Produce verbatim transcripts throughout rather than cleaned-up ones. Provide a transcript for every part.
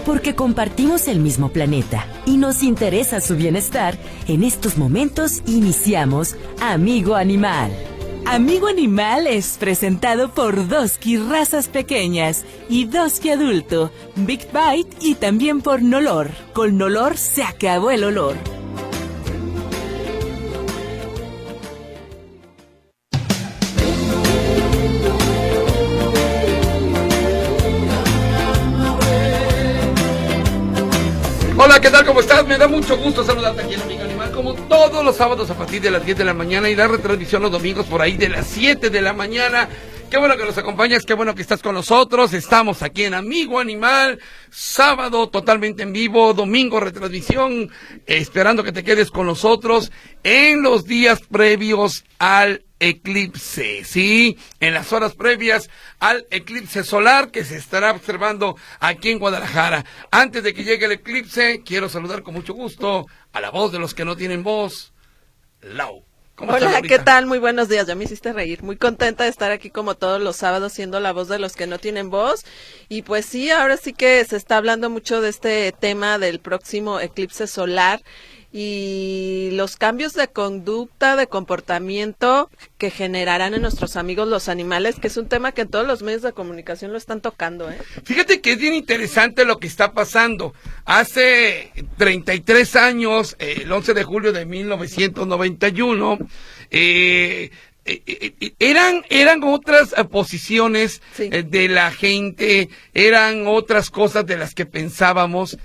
Porque compartimos el mismo planeta y nos interesa su bienestar, en estos momentos iniciamos Amigo Animal. Amigo Animal es presentado por Doski Razas Pequeñas y Doski Adulto, Big Bite y también por Nolor. Con Nolor se acabó el olor. Hola, ¿qué tal? ¿Cómo estás? Me da mucho gusto saludarte aquí en Amigo Animal, como todos los sábados a partir de las diez de la mañana y la retransmisión los domingos por ahí de las siete de la mañana. Qué bueno que nos acompañas, qué bueno que estás con nosotros. Estamos aquí en Amigo Animal, sábado totalmente en vivo, domingo retransmisión, eh, esperando que te quedes con nosotros en los días previos al eclipse, sí, en las horas previas al eclipse solar que se estará observando aquí en Guadalajara. Antes de que llegue el eclipse, quiero saludar con mucho gusto a la voz de los que no tienen voz, Lau. Hola, ¿qué tal? Muy buenos días, ya me hiciste reír. Muy contenta de estar aquí como todos los sábados siendo la voz de los que no tienen voz. Y pues sí, ahora sí que se está hablando mucho de este tema del próximo eclipse solar y los cambios de conducta, de comportamiento que generarán en nuestros amigos los animales, que es un tema que en todos los medios de comunicación lo están tocando, ¿eh? Fíjate que es bien interesante lo que está pasando. Hace treinta y tres años, eh, el once de julio de mil novecientos noventa y uno, eh, Eh, eh, eran eran otras eh, posiciones sí. eh, de la gente, eran otras cosas de las que pensábamos,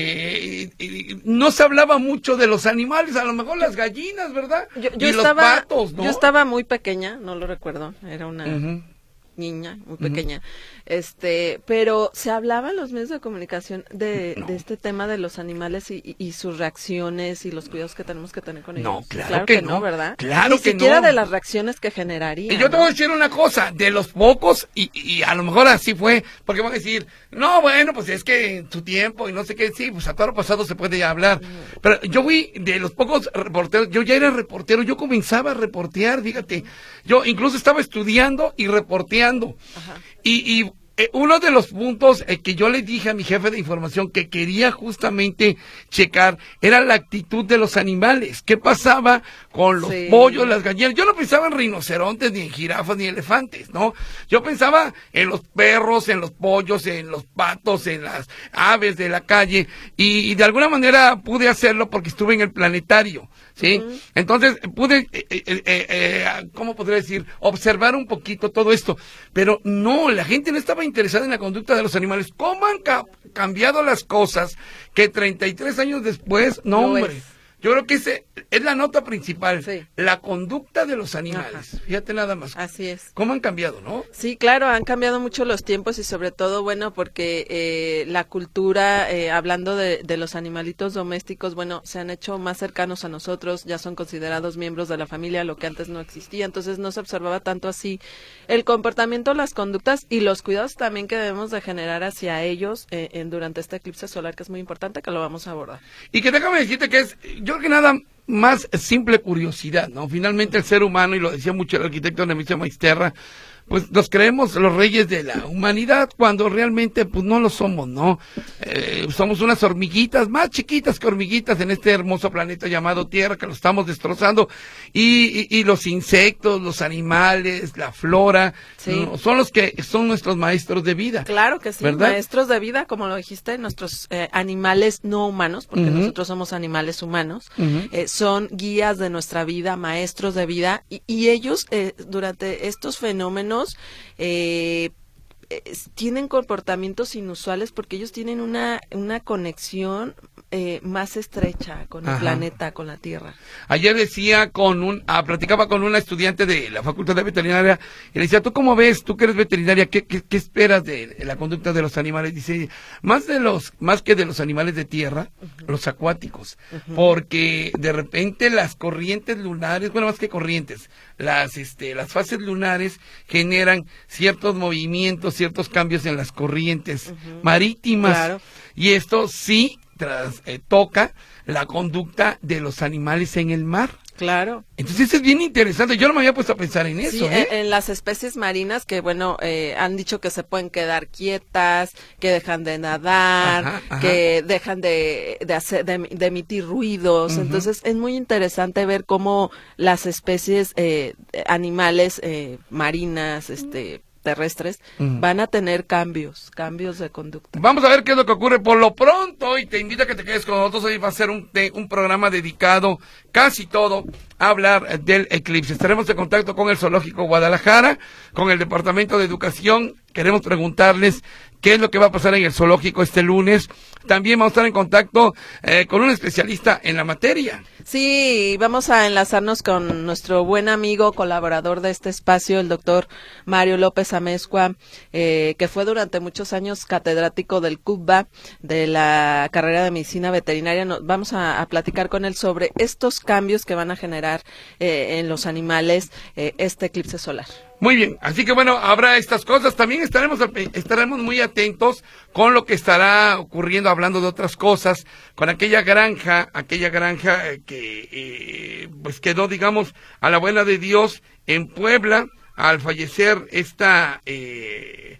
eh, eh, no se hablaba mucho de los animales, a lo mejor las gallinas, ¿verdad? Yo, yo y estaba, los patos, ¿no? Yo estaba muy pequeña, no lo recuerdo, era una uh-huh. niña muy pequeña, uh-huh. este, pero se hablaba en los medios de comunicación de, no. de este tema de los animales y, y, y sus reacciones y los cuidados que tenemos que tener con ellos. No, claro, claro que, que no, no, ¿verdad? Claro Ni que siquiera no. de las reacciones que generaría. Y yo te voy a decir una cosa, de los pocos, y, y a lo mejor así fue, porque van a decir, no, bueno, pues es que en tu tiempo y no sé qué, sí, pues a todo lo pasado se puede ya hablar. Mm. Pero yo fui de los pocos reporteros, yo ya era reportero, yo comenzaba a reportear, fíjate, yo incluso estaba estudiando y reporteando. Ajá. Y, y eh, uno de los puntos eh, que yo le dije a mi jefe de información que quería justamente checar era la actitud de los animales. ¿Qué pasaba con los sí. pollos, las gallinas? Yo no pensaba en rinocerontes, ni en jirafas, ni elefantes, ¿no? Yo pensaba en los perros, en los pollos, en los patos, en las aves de la calle. Y, y de alguna manera pude hacerlo porque estuve en el planetario, ¿sí? Uh-huh. Entonces pude, eh, eh, eh, eh, ¿cómo podría decir? Observar un poquito todo esto. Pero no, la gente no estaba interesada en la conducta de los animales. ¿Cómo han ca- cambiado las cosas que treinta y tres años después, no, no hombre? Es. Yo creo que ese es la nota principal, sí. La conducta de los animales. Ajá. Fíjate nada más. Así es. ¿Cómo han cambiado, no? Sí, claro, han cambiado mucho los tiempos y sobre todo, bueno, porque eh, la cultura, eh, hablando de, de los animalitos domésticos, bueno, se han hecho más cercanos a nosotros, ya son considerados miembros de la familia, lo que antes no existía, entonces no se observaba tanto así el comportamiento, las conductas y los cuidados también que debemos de generar hacia ellos eh, en, durante este eclipse solar, que es muy importante, que lo vamos a abordar. Y que déjame decirte que es, yo que nada más simple curiosidad, ¿no? Finalmente el ser humano, y lo decía mucho el arquitecto Nemesio Maisterra, pues nos creemos los reyes de la humanidad cuando realmente pues no lo somos, ¿no? Eh, somos unas hormiguitas, más chiquitas que hormiguitas en este hermoso planeta llamado Tierra, que lo estamos destrozando, y, y, y los insectos, los animales, la flora, sí. ¿no? Son los que son nuestros maestros de vida. Claro que sí, ¿verdad? Maestros de vida, como lo dijiste, nuestros eh, animales no humanos, porque uh-huh. nosotros somos animales humanos, uh-huh. eh, son guías de nuestra vida, maestros de vida, y, y ellos eh, durante estos fenómenos Eh, eh, tienen comportamientos inusuales porque ellos tienen una una conexión eh, más estrecha con Ajá. el planeta, con la Tierra. Ayer decía con un, ah, platicaba con una estudiante de la Facultad de Veterinaria y le decía, ¿tú cómo ves? Tú que eres veterinaria, ¿qué, qué, qué esperas de la conducta de los animales? Dice, más de los, más que de los animales de tierra, uh-huh. los acuáticos, uh-huh. porque de repente las corrientes lunares, bueno, más que corrientes, las, este, las fases lunares generan ciertos movimientos, ciertos cambios en las corrientes uh-huh. marítimas. Claro. Y esto sí tras, eh, toca la conducta de los animales en el mar. Claro. Entonces es bien interesante, yo no me había puesto a pensar en eso. Sí, ¿eh? en, en las especies marinas que, bueno, eh, han dicho que se pueden quedar quietas, que dejan de nadar, Ajá, ajá. que dejan de, de, hacer, de, de emitir ruidos. Uh-huh. Entonces es muy interesante ver cómo las especies eh, animales eh, marinas, este... terrestres, uh-huh. van a tener cambios, cambios de conducta. Vamos a ver qué es lo que ocurre por lo pronto y te invito a que te quedes con nosotros. Hoy va a ser un, de, un programa dedicado casi todo a hablar del eclipse. Estaremos en contacto con el Zoológico Guadalajara, con el Departamento de Educación. Queremos preguntarles qué es lo que va a pasar en el zoológico este lunes. También vamos a estar en contacto eh, con un especialista en la materia. Sí, vamos a enlazarnos con nuestro buen amigo, colaborador de este espacio, el doctor Mario López Amezcua, eh, que fue durante muchos años catedrático del C U B A, de la carrera de medicina veterinaria. Nos, vamos a, a platicar con él sobre estos cambios que van a generar eh, en los animales eh, este eclipse solar. Muy bien, así que bueno, habrá estas cosas. También estaremos estaremos muy atentos con lo que estará ocurriendo, hablando de otras cosas, con aquella granja, aquella granja que eh, pues quedó, digamos, a la buena de Dios en Puebla, al fallecer esta eh,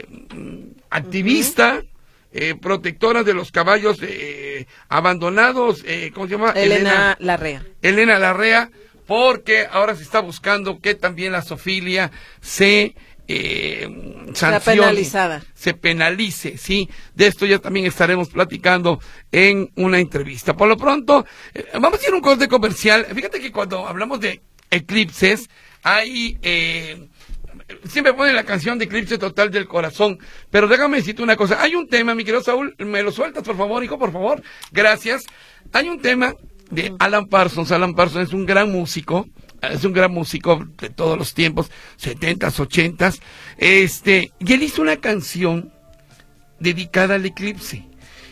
eh, activista, uh-huh. eh, protectora de los caballos eh, abandonados, eh, ¿cómo se llama? Elena, Elena Larrea. Elena Larrea. Porque ahora se está buscando que también la zoofilia se eh, sancione, sea penalizada. se penalice, sí. De esto ya también estaremos platicando en una entrevista. Por lo pronto, eh, vamos a ir a un corte comercial. Fíjate que cuando hablamos de eclipses, hay... Eh, siempre ponen la canción de Eclipse Total del Corazón, pero déjame decirte una cosa. Hay un tema, mi querido Saúl, me lo sueltas, por favor, hijo, por favor. Gracias. Hay un tema de Alan Parsons. Alan Parsons es un gran músico, es un gran músico de todos los tiempos, setentas, ochentas, este, y él hizo una canción dedicada al eclipse.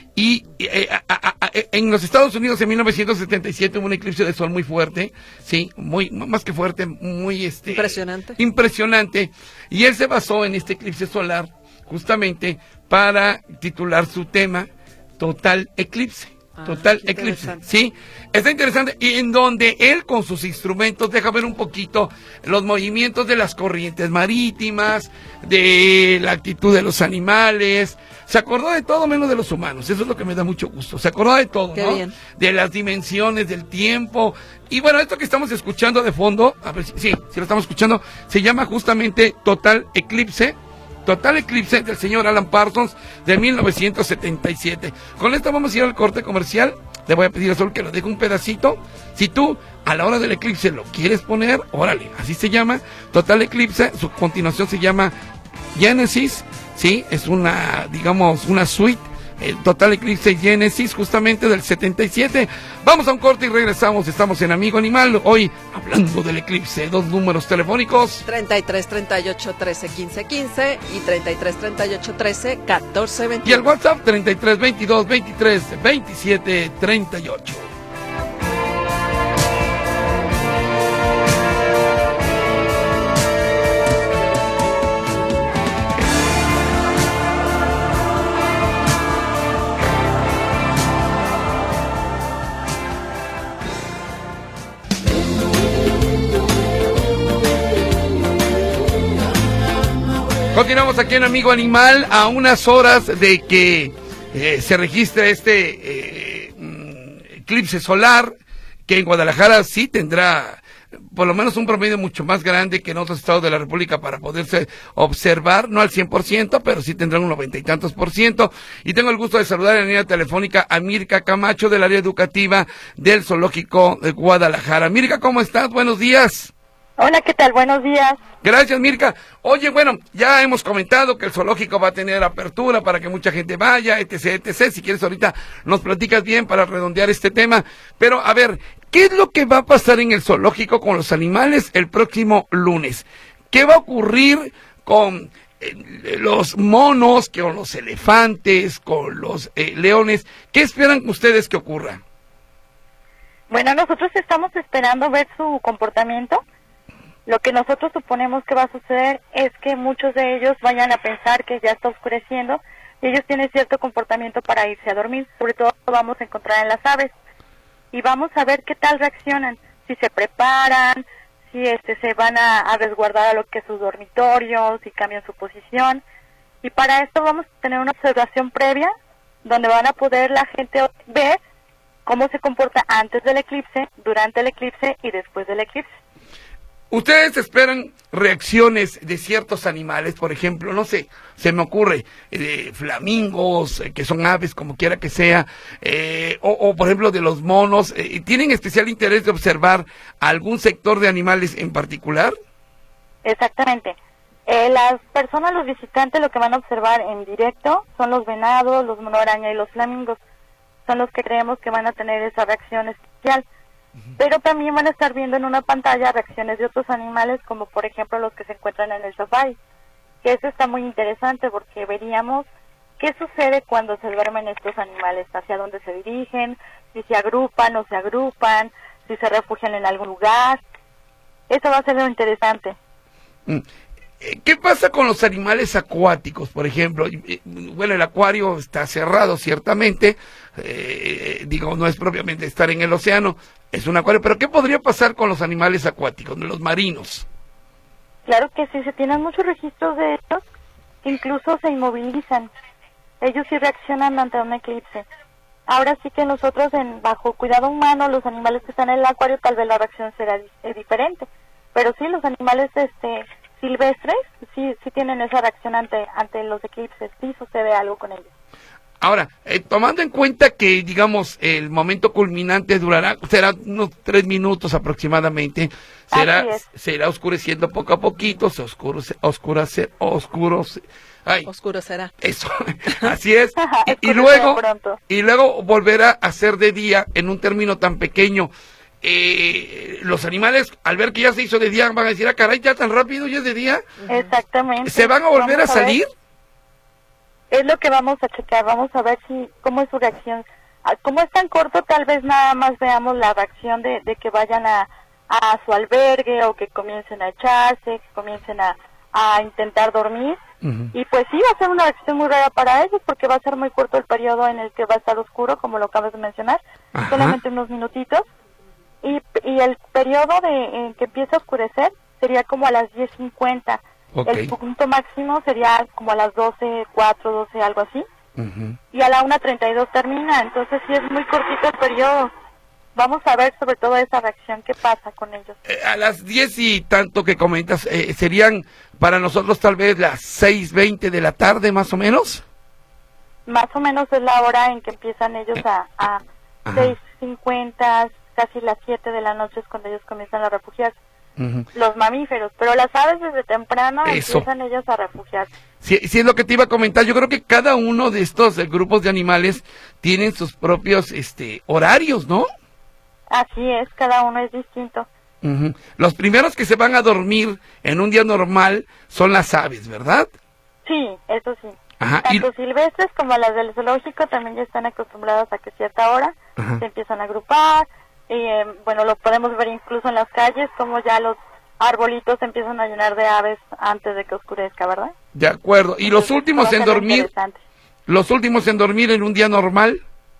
Y eh, a, a, a, en los Estados Unidos en mil novecientos setenta y siete hubo un eclipse de sol muy fuerte, sí, muy, más que fuerte, muy este impresionante. Impresionante. Y él se basó en este eclipse solar justamente para titular su tema Total Eclipse. Ah, Total Eclipse, sí, está interesante, y en donde él con sus instrumentos deja ver un poquito los movimientos de las corrientes marítimas, de la actitud de los animales. Se acordó de todo menos de los humanos, eso es lo que me da mucho gusto, se acordó de todo, Qué ¿no? Bien. De las dimensiones, del tiempo, y bueno, esto que estamos escuchando de fondo, a ver si, sí, si lo estamos escuchando, se llama justamente Total Eclipse. Total Eclipse del señor Alan Parsons de mil novecientos setenta y siete. Con esto vamos a ir al corte comercial. Le voy a pedir a Sol que lo deje un pedacito. Si tú a la hora del eclipse lo quieres poner, órale, así se llama Total Eclipse. Su continuación se llama Genesis, sí, es una, digamos, una suite. El Total Eclipse Genesis, justamente del setenta y siete. Vamos a un corte y regresamos. Estamos en Amigo Animal, hoy hablando del eclipse. Dos números telefónicos: treinta y tres, treinta y ocho, trece, quince, quince y treinta y tres, treinta y ocho, trece, catorce, veintiuno. Y el WhatsApp treinta y tres, veintidós, veintitrés, veintisiete, treinta y ocho. Continuamos aquí en Amigo Animal a unas horas de que eh, se registre este eh, eclipse solar, que en Guadalajara sí tendrá por lo menos un promedio mucho más grande que en otros estados de la República para poderse observar, no al cien por ciento, pero sí tendrán un noventa y tantos por ciento. Y tengo el gusto de saludar en la línea telefónica a Mirka Camacho del área educativa del Zoológico de Guadalajara. Mirka, ¿cómo estás? Buenos días. Hola, ¿qué tal? Buenos días. Gracias, Mirka. Oye, bueno, ya hemos comentado que el zoológico va a tener apertura para que mucha gente vaya, etc, etcétera. Si quieres ahorita nos platicas bien para redondear este tema. Pero, a ver, ¿qué es lo que va a pasar en el zoológico con los animales el próximo lunes? ¿Qué va a ocurrir con eh, los monos, con los elefantes, con los eh, leones? ¿Qué esperan ustedes que ocurra? Bueno, nosotros estamos esperando ver su comportamiento. Lo que nosotros suponemos que va a suceder es que muchos de ellos vayan a pensar que ya está oscureciendo, y ellos tienen cierto comportamiento para irse a dormir. Sobre todo lo vamos a encontrar en las aves y vamos a ver qué tal reaccionan, si se preparan, si este se van a, a resguardar a lo que es su dormitorio, si cambian su posición. Y para esto vamos a tener una observación previa donde van a poder la gente ver cómo se comporta antes del eclipse, durante el eclipse y después del eclipse. ¿Ustedes esperan reacciones de ciertos animales? Por ejemplo, no sé, se me ocurre, eh, flamingos, eh, que son aves, como quiera que sea, eh, o, o por ejemplo de los monos. Eh, ¿Tienen especial interés de observar algún sector de animales en particular? Exactamente. Eh, las personas, los visitantes, lo que van a observar en directo son los venados, los mono araña y los flamingos. Son los que creemos que van a tener esa reacción especial. Pero también van a estar viendo en una pantalla reacciones de otros animales, como por ejemplo los que se encuentran en el safari. Que eso está muy interesante porque veríamos qué sucede cuando se duermen estos animales, hacia dónde se dirigen, si se agrupan o se agrupan, si se refugian en algún lugar. Eso va a ser lo interesante. ¿Qué pasa con los animales acuáticos, por ejemplo? Bueno, el acuario está cerrado, ciertamente, eh, digo, no es propiamente estar en el océano, es un acuario, pero ¿qué podría pasar con los animales acuáticos, los marinos? Claro que sí, se tienen muchos registros de ellos, que incluso se inmovilizan. Ellos sí reaccionan ante un eclipse. Ahora sí que nosotros, en bajo cuidado humano, los animales que están en el acuario, tal vez la reacción será eh, diferente. Pero sí, los animales este silvestres sí sí tienen esa reacción ante ante los eclipses, sí sucede algo con ellos. Ahora, eh, tomando en cuenta que, digamos, el momento culminante durará, será unos tres minutos aproximadamente, será será oscureciendo poco a poquito, se oscurece, oscurece, oscurece, ay, oscuro será. Eso, así es, y, y luego, y luego volverá a ser de día en un término tan pequeño. Eh, los animales, al ver que ya se hizo de día, van a decir, ah, caray, ya tan rápido, ya es de día. Exactamente. ¿Se van a volver vamos a salir? A es lo que vamos a checar, vamos a ver si cómo es su reacción. Como es tan corto, tal vez nada más veamos la reacción de, de que vayan a, a su albergue o que comiencen a echarse, que comiencen a, a intentar dormir. Uh-huh. Y pues sí, va a ser una reacción muy rara para ellos porque va a ser muy corto el periodo en el que va a estar oscuro, como lo acabas de mencionar, uh-huh. solamente unos minutitos. Y, y el periodo de en que empieza a oscurecer sería como a las diez cincuenta. Okay. El punto máximo sería como a las doce, cuatro, doce, algo así. Uh-huh. Y a la una treinta y dos termina, entonces sí es muy cortito el periodo. Vamos a ver sobre todo esa reacción, qué pasa con ellos. Eh, a las diez y tanto que comentas, eh, ¿serían para nosotros tal vez las seis veinte de la tarde más o menos? Más o menos es la hora en que empiezan ellos a, a seis cincuenta, casi las siete de la noche es cuando ellos comienzan a refugiarse. Uh-huh. Los mamíferos, pero las aves desde temprano Eso. empiezan ellos a refugiarse. Sí, sí, es lo que te iba a comentar. Yo creo que cada uno de estos eh, grupos de animales tienen sus propios este horarios, ¿no? Así es, cada uno es distinto. Uh-huh. Los primeros que se van a dormir en un día normal son las aves, ¿verdad? Sí, eso sí. Ajá, Tanto y... silvestres como las del zoológico también ya están acostumbrados a que a cierta hora Ajá. se empiezan a agrupar. Y eh, bueno, lo podemos ver incluso en las calles, como ya los arbolitos se empiezan a llenar de aves antes de que oscurezca, ¿verdad? De acuerdo. ¿Y Entonces, los últimos en dormir? ¿Los últimos en dormir en un día normal?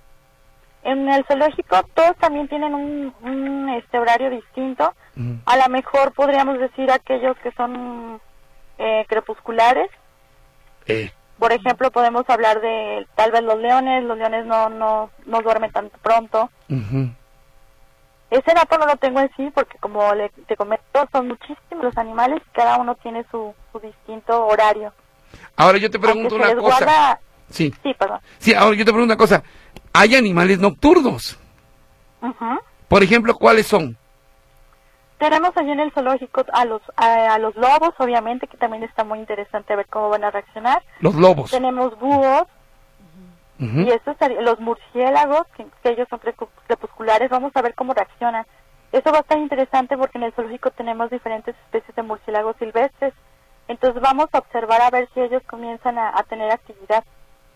En el zoológico todos también tienen un, un este horario distinto. Uh-huh. A lo mejor podríamos decir aquellos que son eh, crepusculares. Eh. Por ejemplo, podemos hablar de tal vez los leones. Los leones no no no duermen tan pronto. Uh-huh. Ese dato no lo tengo en sí porque, como le, te comento, son muchísimos los animales y cada uno tiene su, su distinto horario. Ahora yo te pregunto una cosa. Guarda... Sí. Sí, perdón. Sí, ahora yo te pregunto una cosa. ¿Hay animales nocturnos? Uh-huh. Por ejemplo, ¿cuáles son? Tenemos allí en el zoológico a los a, a los lobos, obviamente, que también está muy interesante ver cómo van a reaccionar. Los lobos. Tenemos búhos. Uh-huh. Y estos, los murciélagos, que, que ellos son crepusculares, vamos a ver cómo reaccionan. Eso va a estar interesante porque en el zoológico tenemos diferentes especies de murciélagos silvestres. Entonces vamos a observar a ver si ellos comienzan a, a tener actividad.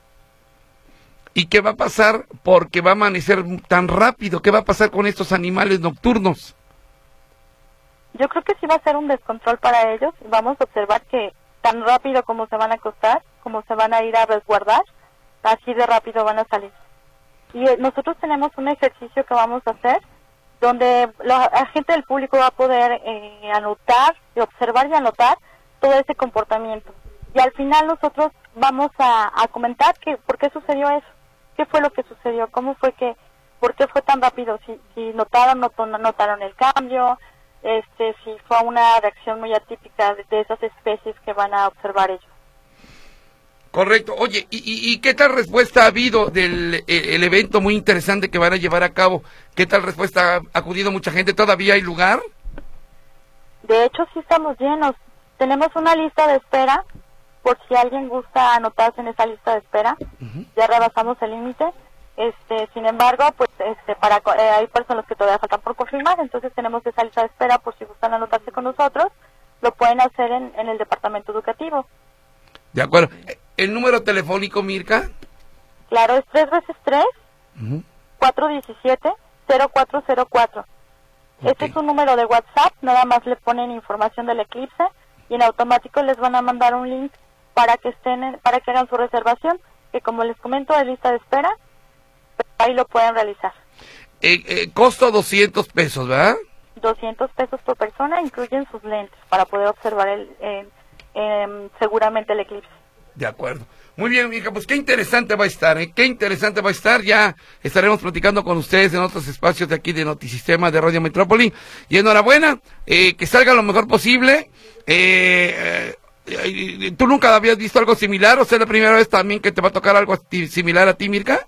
¿Y qué va a pasar porque va a amanecer tan rápido? ¿Qué va a pasar con estos animales nocturnos? Yo creo que sí va a ser un descontrol para ellos. Vamos a observar que tan rápido como se van a acostar, como se van a ir a resguardar, así de rápido van a salir. Y eh, nosotros tenemos un ejercicio que vamos a hacer, donde la, la gente del público va a poder eh, anotar, observar y anotar todo ese comportamiento. Y al final nosotros vamos a, a comentar que, por qué sucedió eso, qué fue lo que sucedió, cómo fue que, por qué fue tan rápido, si, si notaron o no notaron el cambio, este, si fue una reacción muy atípica de, de esas especies que van a observar ellos. Correcto. Oye, ¿y, y, y qué tal respuesta ha habido del el, el evento muy interesante que van a llevar a cabo? ¿Qué tal respuesta? ¿Ha acudido mucha gente? ¿Todavía hay lugar? De hecho, sí estamos llenos. Tenemos una lista de espera, por si alguien gusta anotarse en esa lista de espera. Uh-huh. Ya rebasamos el límite. Este, sin embargo, pues este, para eh, hay personas que todavía faltan por confirmar, entonces tenemos esa lista de espera por si gustan anotarse con nosotros. Lo pueden hacer en, en el departamento educativo. De acuerdo. ¿El número telefónico, Mirka? Claro, es tres veces tres, uh-huh. cuatro diecisiete, cero cuatro cero cuatro. Okay. Este es un número de WhatsApp, nada más le ponen información del eclipse y en automático les van a mandar un link para que estén en, para que hagan su reservación, que como les comento es lista de espera, ahí lo pueden realizar. Eh, eh, costo doscientos pesos, ¿verdad? doscientos pesos por persona, incluyen sus lentes para poder observar el, eh, eh, seguramente el eclipse. De acuerdo. Muy bien, hija, pues qué interesante va a estar, ¿eh? Qué interesante va a estar. Ya estaremos platicando con ustedes en otros espacios de aquí de Notisistema de Radio Metrópoli. Y enhorabuena, eh, que salga lo mejor posible. Eh, eh, ¿Tú nunca habías visto algo similar o sea la primera vez también que te va a tocar algo similar a ti, Mirka?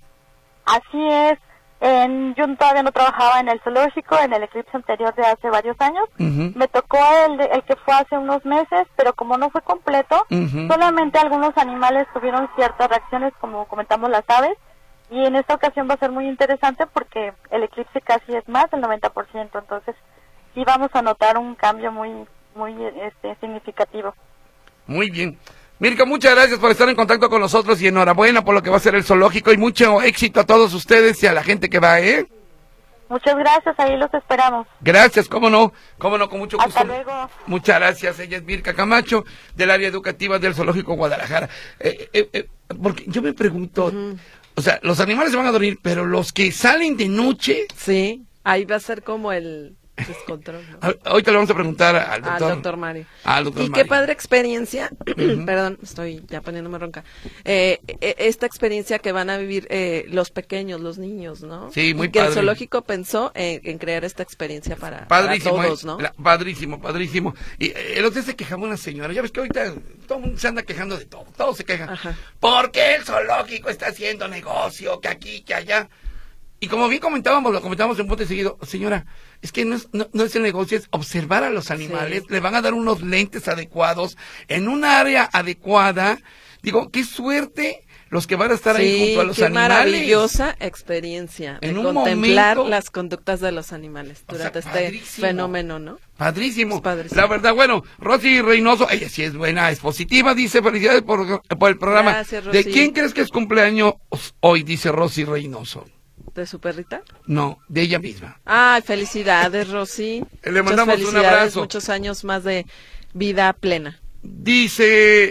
Así es. En, yo todavía no trabajaba en el zoológico, en el eclipse anterior de hace varios años. Uh-huh. Me tocó el, el que fue hace unos meses, pero como no fue completo, uh-huh. solamente algunos animales tuvieron ciertas reacciones, como comentamos las aves, y en esta ocasión va a ser muy interesante porque el eclipse casi es más del noventa por ciento, entonces sí vamos a notar un cambio muy, muy este, significativo. Muy bien. Mirka, muchas gracias por estar en contacto con nosotros y enhorabuena por lo que va a ser el zoológico y mucho éxito a todos ustedes y a la gente que va, ¿eh? Muchas gracias, ahí los esperamos. Gracias, cómo no, cómo no, con mucho gusto. Hasta luego. Muchas gracias, ella es Mirka Camacho, del área educativa del Zoológico Guadalajara. Eh, eh, eh, porque yo me pregunto, uh-huh. o sea, los animales se van a dormir, pero los que salen de noche... Sí, ahí va a ser como el... descontrol, ¿no? Ahorita le vamos a preguntar al doctor, al doctor Mario. Al doctor y Mario. qué padre experiencia, uh-huh. perdón, estoy ya poniéndome ronca, eh, esta experiencia que van a vivir eh, los pequeños, los niños, ¿no? Sí, muy y que padre. el zoológico pensó en, en crear esta experiencia para, padrísimo, para todos, eh, ¿no? La, padrísimo, padrísimo. Y eh, el otro día se quejaba una señora, ya ves que ahorita todo el mundo se anda quejando de todo, todos se quejan. Ajá. ¿Por qué el zoológico está haciendo negocio, que aquí, que allá? Y como bien comentábamos, lo comentábamos en Punto Seguido, señora, es que no es, no, no es el negocio, es observar a los animales, sí. Le van a dar unos lentes adecuados, en un área adecuada. Digo, qué suerte los que van a estar sí, ahí junto a los qué animales. Maravillosa experiencia en de un contemplar momento, las conductas de los animales durante o sea, este fenómeno, ¿no? Padrísimo. padrísimo. La verdad, bueno, Rosy Reynoso, ella sí es buena, es positiva, dice, felicidades por, por el programa. Gracias, Rosy. ¿De quién crees que es cumpleaños hoy, dice Rosy Reynoso? ¿De su perrita? No, de ella misma. Ay, felicidades, Rosy. Le mandamos un abrazo. Muchos años más de vida plena. Dice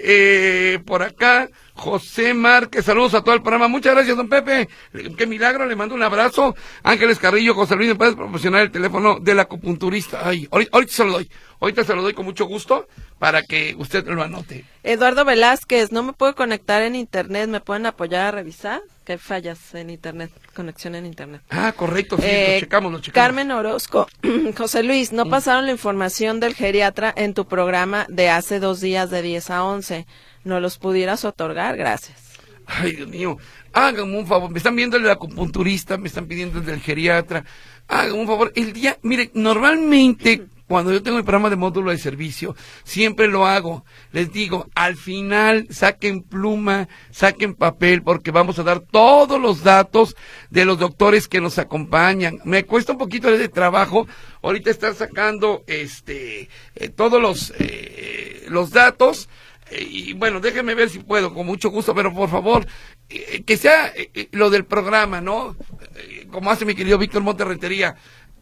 eh, por acá José Márquez, saludos a todo el programa. Muchas gracias, don Pepe. Qué milagro, le mando un abrazo. Ángeles Carrillo, José Luis, ¿me puedes proporcionar el teléfono del acupunturista? Ay, ahorita, ahorita se lo doy. Ahorita se lo doy con mucho gusto para que usted lo anote. Eduardo Velázquez, no me puedo conectar en internet, ¿me pueden apoyar a revisar? Que hay fallas en internet, conexión en internet. Ah, correcto, sí, eh, lo checamos, lo checamos. Carmen Orozco, José Luis, no pasaron la información del geriatra en tu programa de hace dos días de diez a once. ¿No los pudieras otorgar? Gracias. Ay, Dios mío, háganme un favor, me están viendo el acupunturista, me están pidiendo el del geriatra. Háganme un favor, el día, mire, normalmente cuando yo tengo el programa de módulo de servicio, siempre lo hago. Les digo, al final saquen pluma, saquen papel, porque vamos a dar todos los datos de los doctores que nos acompañan. Me cuesta un poquito de trabajo ahorita estar sacando este eh, todos los eh, los datos. Eh, y bueno, déjenme ver si puedo, con mucho gusto, pero por favor, eh, que sea eh, lo del programa, ¿no? Eh, como hace mi querido Víctor Monterrentería.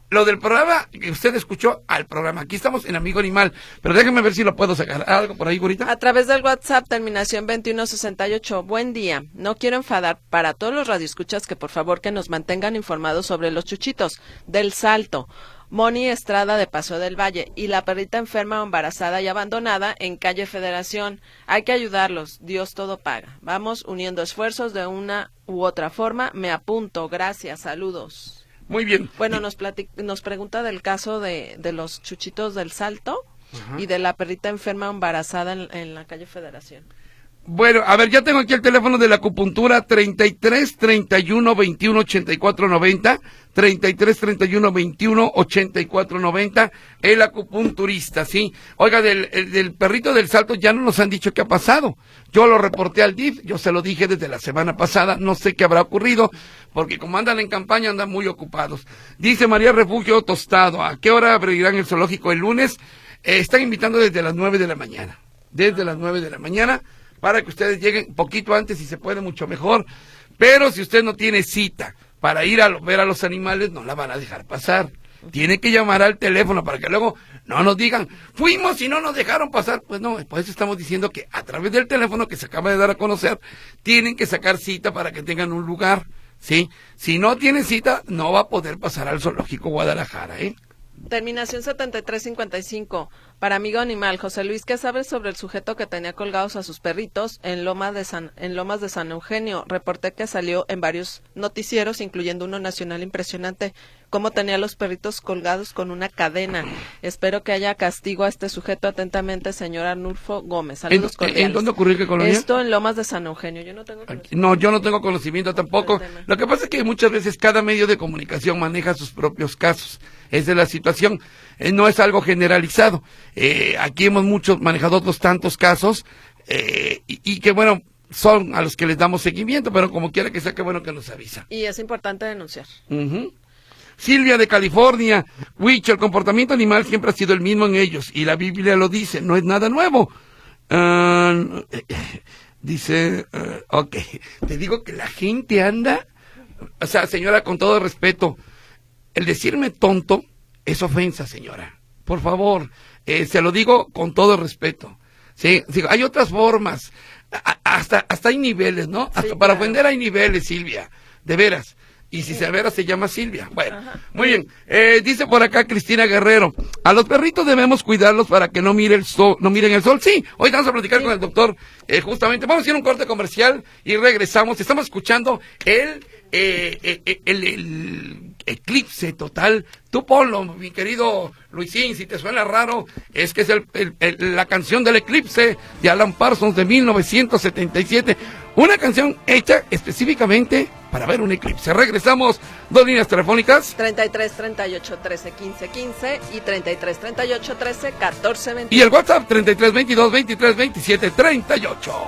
lo del programa que usted escuchó al programa. Aquí estamos en Amigo Animal, pero déjeme ver si lo puedo sacar. ¿Algo por ahí, Gurita? A través del WhatsApp, terminación veintiuno sesenta y ocho. Buen día. No quiero enfadar para todos los radioescuchas que por favor que nos mantengan informados sobre los chuchitos del Salto. Moni Estrada de Paso del Valle y la perrita enferma, embarazada y abandonada en calle Federación. Hay que ayudarlos, Dios todo paga. Vamos uniendo esfuerzos de una u otra forma. Me apunto, gracias, saludos. Muy bien. Bueno, nos platic nos pregunta del caso de, de los chuchitos del Salto. Ajá. Y de la perrita enferma embarazada en, en la calle Federación. Bueno, a ver, ya tengo aquí el teléfono de la acupuntura, treinta y tres, treinta y uno, veintiuno, ochenta y cuatro, noventa, treinta y tres, treinta y uno, veintiuno, ochenta y cuatro, noventa, el acupunturista, ¿sí? Oiga, del, el, del perrito del Salto ya no nos han dicho qué ha pasado. Yo lo reporté al D I F, yo se lo dije desde la semana pasada, no sé qué habrá ocurrido, porque como andan en campaña andan muy ocupados. Dice María Refugio Tostado, ¿a qué hora abrirán el zoológico el lunes? Eh, están invitando desde las nueve de la mañana, desde las nueve de la mañana, para que ustedes lleguen poquito antes, si se puede, mucho mejor. Pero si usted no tiene cita para ir a lo, ver a los animales, no la van a dejar pasar. Tiene que llamar al teléfono para que luego no nos digan, fuimos y no nos dejaron pasar. Pues no, por eso estamos diciendo que a través del teléfono que se acaba de dar a conocer, tienen que sacar cita para que tengan un lugar, ¿sí? Si no tiene cita, no va a poder pasar al Zoológico Guadalajara, ¿eh? Terminación setenta y tres cincuenta y cinco. Para Amigo Animal, José Luis, ¿qué sabes sobre el sujeto que tenía colgados a sus perritos en Lomas de San, en Lomas de San Eugenio? Reporté que salió en varios noticieros, incluyendo uno nacional impresionante, cómo tenía los perritos colgados con una cadena. Espero que haya castigo a este sujeto. Atentamente, señor Arnulfo Gómez. Saludos ¿En, cordiales. ¿En dónde ocurrió qué colonia? Esto en Lomas de San Eugenio. Yo no tengo No, yo no tengo conocimiento tampoco. Lo que pasa es que muchas veces cada medio de comunicación maneja sus propios casos. Esa es la situación. Eh, no es algo generalizado. Eh, aquí hemos muchos manejado otros tantos casos eh, y, y que bueno, son a los que les damos seguimiento, pero como quiera que sea, que bueno que nos avisa. Y es importante denunciar. Uh-huh. Silvia de California, Huicho, el comportamiento animal siempre ha sido el mismo en ellos y la Biblia lo dice, no es nada nuevo. Uh, dice, uh, ok, te digo que la gente anda, o sea, señora, con todo respeto, el decirme tonto es ofensa, señora. Por favor, eh, se lo digo con todo respeto. Sí, digo, hay otras formas, a, hasta hasta hay niveles, ¿no? Hasta sí, para claro. Ofender hay niveles, Silvia, de veras. Y si se veras se llama Silvia. Bueno, ajá. Muy bien. Eh, dice por acá Cristina Guerrero, a los perritos debemos cuidarlos para que no mire el sol, no miren el sol. Sí, hoy vamos a platicar sí. con el doctor, eh, justamente. Vamos a ir a un corte comercial y regresamos. Estamos escuchando el, eh, eh, el, el eclipse total. Tú ponlo, mi querido Luisín, si te suena raro, es que es el, el, el, la canción del eclipse de Alan Parsons de mil novecientos setenta y siete. Una canción hecha específicamente para ver un eclipse. Regresamos, dos líneas telefónicas. treinta y tres, treinta y ocho, trece, quince, quince y treinta y tres, treinta y ocho, trece, catorce, veintiocho. Y el WhatsApp treinta y tres, veintidós, veintitrés, veintisiete, treinta y ocho.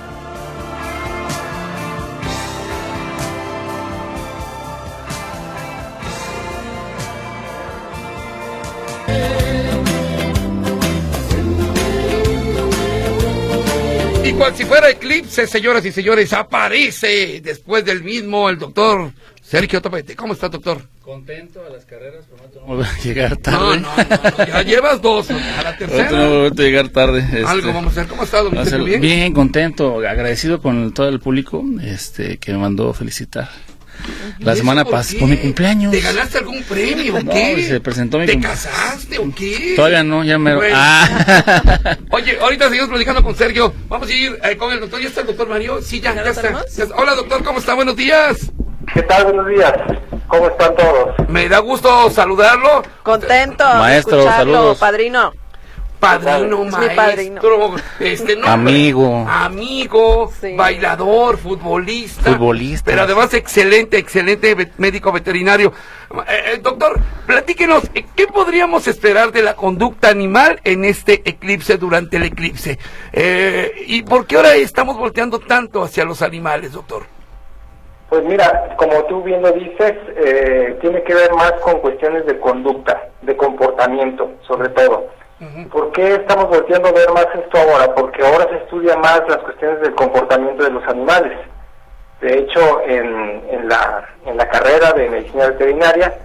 Y cual si fuera eclipse, señoras y señores, aparece después del mismo el doctor Sergio Topete. ¿Cómo está, doctor? Contento a las carreras, prometo no volver a llegar tarde. No, no, no, ya llevas dos, a la tercera. No volver a llegar tarde. Este, Algo vamos a hacer. ¿Cómo está, doctor? ¿Bien? Bien, contento, agradecido con todo el público este que me mandó felicitar. La semana pasada, por mi cumpleaños. ¿Te ganaste algún premio o no, qué? Se presentó mi ¿Te cumpleaños. casaste o qué? Todavía no, ya me... Bueno. Ah. Oye, ahorita seguimos platicando con Sergio. Vamos a ir eh, con el doctor. ¿Ya está el doctor Mario? Sí, ya, ya, ya está. Ya está. Hola, doctor, ¿cómo está? Buenos días. ¿Qué tal? Buenos días. ¿Cómo están todos? Me da gusto saludarlo. Contento. Maestro, saludos. Padrino. Padrino, es maestro, mi padrino. Este, no, amigo, amigo, sí. Bailador, futbolista, futbolista, pero además excelente, excelente médico veterinario. Eh, doctor, platíquenos, ¿qué podríamos esperar de la conducta animal en este eclipse, durante el eclipse? Eh, ¿Y por qué ahora estamos volteando tanto hacia los animales, doctor? Pues mira, como tú bien lo dices, eh, tiene que ver más con cuestiones de conducta, de comportamiento, sobre todo. ¿Por qué estamos volteando a ver más esto ahora? Porque ahora se estudia más las cuestiones del comportamiento de los animales. De hecho, en, en, la, en la carrera de medicina veterinaria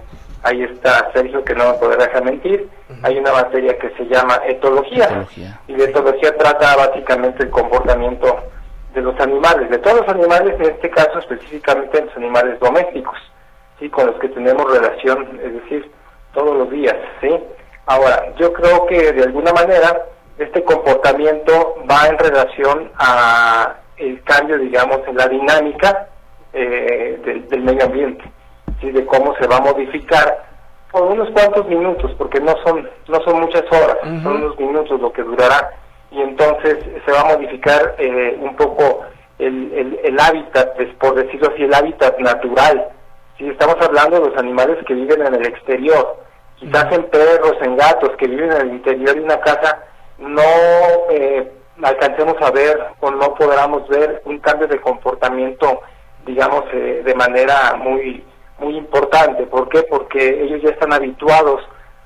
ahí está Sergio que no me podrá dejar mentir, uh-huh. hay una materia que se llama etología, etología, y la etología trata básicamente el comportamiento de los animales, de todos los animales, en este caso específicamente los animales domésticos, sí, con los que tenemos relación, es decir, todos los días, sí. Ahora, yo creo que de alguna manera este comportamiento va en relación a el cambio, digamos, en la dinámica eh, del, del medio ambiente, ¿sí? De cómo se va a modificar por unos cuantos minutos, porque no son no son muchas horas, uh-huh. son unos minutos lo que durará, y entonces se va a modificar eh, un poco el, el, el hábitat, por decirlo así, el hábitat natural. Si estamos hablando de los animales que viven en el exterior, quizás uh-huh. en perros, en gatos que viven en el interior de una casa, no eh, alcancemos a ver o no podamos ver un cambio de comportamiento, digamos, eh, de manera muy muy importante. ¿Por qué? Porque ellos ya están habituados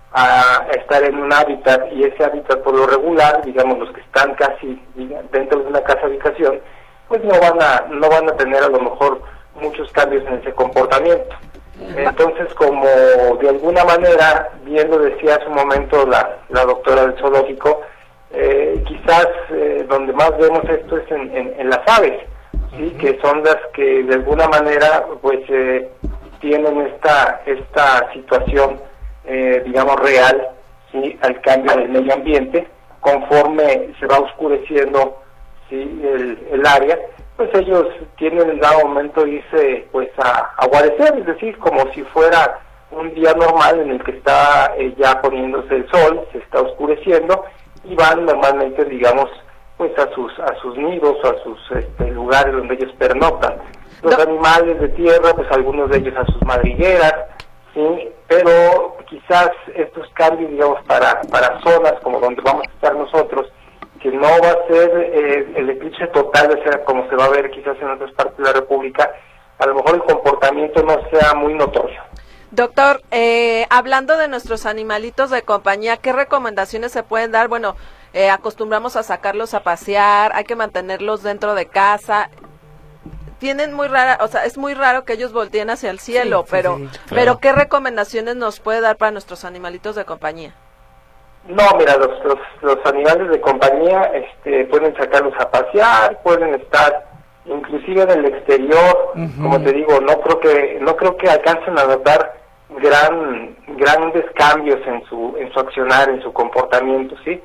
a estar en un hábitat, y ese hábitat por lo regular, digamos, los que están casi dentro de una casa habitación, pues no van a no van a tener a lo mejor muchos cambios en ese comportamiento. Entonces, como de alguna manera, bien lo decía hace un momento la, la doctora del zoológico, eh, quizás eh, donde más vemos esto es en, en, en las aves, ¿sí? Que son las que de alguna manera pues eh, tienen esta esta situación, eh, digamos, real, ¿sí? Al cambio del medio ambiente, conforme se va oscureciendo, ¿sí? el, el área, pues ellos tienen en dado momento irse pues a, a guarecer, es decir, como si fuera un día normal en el que está eh, ya poniéndose el sol, se está oscureciendo, y van normalmente, digamos, pues a sus a sus nidos, a sus este, lugares donde ellos pernoctan. Los no. animales de tierra, pues algunos de ellos a sus madrigueras, sí, pero quizás estos cambios, digamos, para para zonas como donde vamos a estar nosotros, que no va a ser eh, el eclipse total, de ser como se va a ver quizás en otras partes de la República, a lo mejor el comportamiento no sea muy notorio. Doctor, eh, hablando de nuestros animalitos de compañía, ¿qué recomendaciones se pueden dar? Bueno, eh, acostumbramos a sacarlos a pasear, hay que mantenerlos dentro de casa. Tienen muy rara, o sea, es muy raro que ellos volteen hacia el cielo, sí, pero, sí, sí, claro. pero ¿qué recomendaciones nos puede dar para nuestros animalitos de compañía? No, mira, los, los, los animales de compañía este, pueden sacarlos a pasear, pueden estar inclusive en el exterior, uh-huh. como te digo, no creo que no creo que alcancen a notar gran grandes cambios en su en su accionar, en su comportamiento, ¿sí?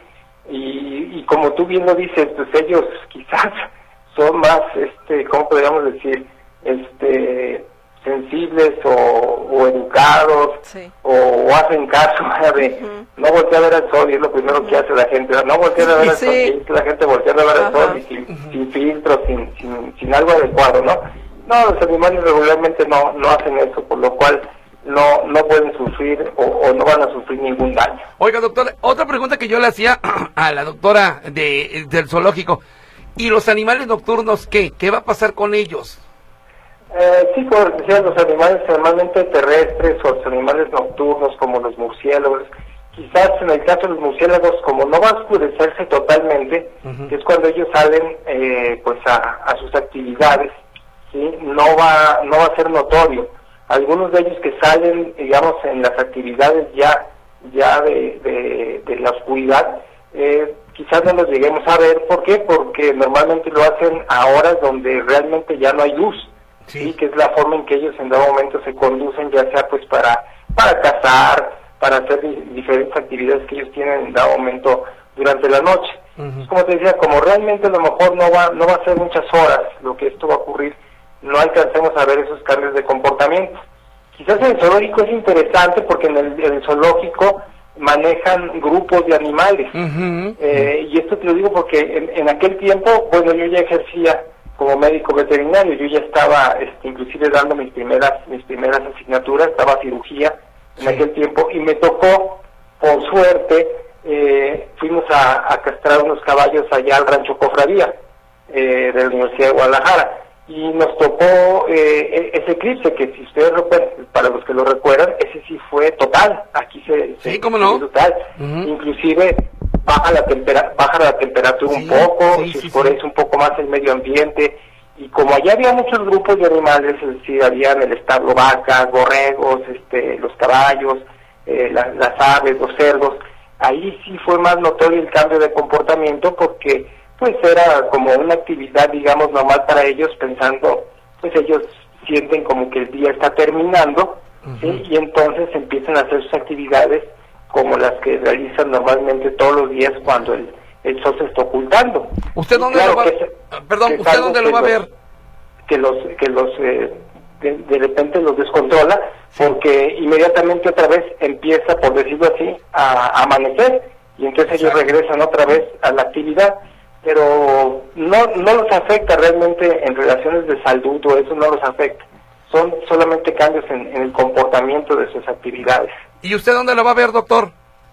Y, y como tú bien lo dices, pues ellos quizás son más, este, ¿cómo podríamos decir? Este... sensibles o, o educados, sí. o, o hacen caso de uh-huh. no voltear a ver al sol, y es lo primero uh-huh. que hace la gente, no voltear a ver al sí. sol, y es que la gente voltea a ver al uh-huh. sol y sin, uh-huh. sin filtro, sin, sin, sin algo adecuado, ¿no? No, los animales regularmente no, no hacen eso, por lo cual no, no pueden sufrir o, o no van a sufrir ningún daño. Oiga, doctor, otra pregunta que yo le hacía a la doctora de, del zoológico, ¿y los animales nocturnos qué? ¿Qué va a pasar con ellos? Eh, sí, como decía, los animales normalmente terrestres o los animales nocturnos como los murciélagos, quizás en el caso de los murciélagos, como no va a oscurecerse totalmente, uh-huh. que es cuando ellos salen eh, pues a, a sus actividades, ¿sí? no va no va a ser notorio. Algunos de ellos que salen, digamos, en las actividades ya ya de, de, de la oscuridad, eh, quizás no los lleguemos a ver. ¿Por qué? Porque normalmente lo hacen a horas donde realmente ya no hay luz. Sí. sí, que es la forma en que ellos en dado momento se conducen, ya sea pues para para cazar, para hacer di diferentes actividades que ellos tienen en dado momento durante la noche. Uh-huh. Como te decía, como realmente a lo mejor no va no va a ser muchas horas lo que esto va a ocurrir, no alcancemos a ver esos cambios de comportamiento. Quizás en el zoológico es interesante porque en el, en el zoológico manejan grupos de animales. Uh-huh. eh, y esto te lo digo porque en, en aquel tiempo, bueno, yo ya ejercía como médico veterinario, yo ya estaba este, inclusive dando mis primeras mis primeras asignaturas, estaba cirugía en sí. aquel tiempo, y me tocó, por suerte, eh, fuimos a, a castrar unos caballos allá al Rancho Cofradía eh, de la Universidad de Guadalajara, y nos tocó eh, ese eclipse que, si ustedes recuerdan, para los que lo recuerdan, ese sí fue total, aquí se... Sí, se, ¿cómo no? Total, uh-huh. inclusive baja la tempera baja la temperatura sí, un poco, sí, se oscurece sí, sí. un poco más el medio ambiente, y Y como allá había muchos grupos de animales, es decir, había en el establo vacas, borregos, este, los caballos, eh, la, las aves, los cerdos, ahí sí fue más notorio el cambio de comportamiento porque pues era como una actividad, digamos, normal para ellos, pensando, pues ellos sienten como que el día está terminando, uh-huh. ¿sí? Y entonces empiezan a hacer sus actividades como las que realizan normalmente todos los días cuando el, el sol se está ocultando. ¿Usted dónde claro lo va, es, perdón, usted dónde lo va a ver? Que los, que los eh, de, de repente los descontrola, porque inmediatamente otra vez empieza, por decirlo así, a, a amanecer, y entonces ellos regresan otra vez a la actividad, pero no no los afecta realmente en relaciones de salud, o eso no los afecta, son solamente cambios en, en el comportamiento de sus actividades. ¿Y usted dónde lo va a ver, doctor?